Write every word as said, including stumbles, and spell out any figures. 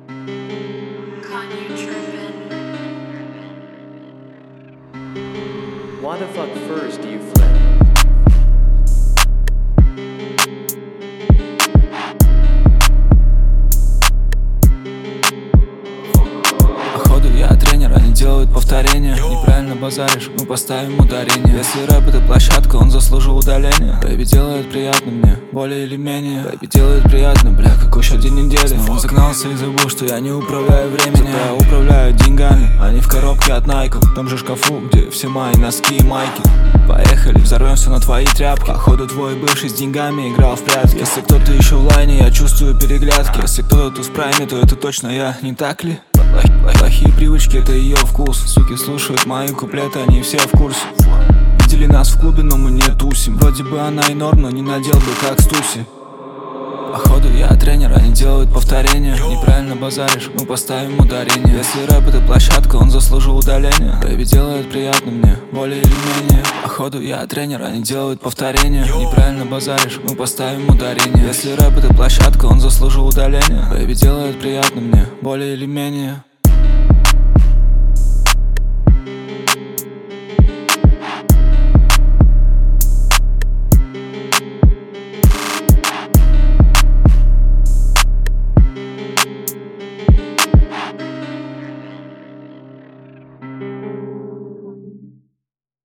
Why the fuck first do you flip? Походу я тренер, они делают повторения. Неправильно базаришь, мы поставим ударение. Если рэп это площадка, он заслужил удаления. Бэйби делает приятно мне, более или менее. Бэйби делает приятно, бля, как еще день недели. Он загнался и забыл, что я не управляю временем. Я управляю деньгами, они в коробке от Nike. В том же шкафу, где все мои носки и майки. Поехали, взорвемся на твои тряпки. Походу твой бывший с деньгами играл в прятки. Если кто-то еще в лайне, я чувствую переглядки. Если кто-то тут в прайме, то это точно я, не так ли? Плохие привычки, это ее вкус. Суки слушают мои куплеты, они все в курсе. Видели нас в клубе, но мы не тусим. Вроде бы она и норм, но не надел бы как Стуси. Походу я тренер, они делают повторения. Неправильно базаришь, мы поставим ударение. Если рэп это площадка, он заслужил удаления. Бэйби делает приятно мне, более или менее. Походу я тренер, они делают повторения. Неправильно базаришь, мы поставим ударение. Если рэп это площадка, он заслужил удаления. Бэйби делает приятно мне, более или менее.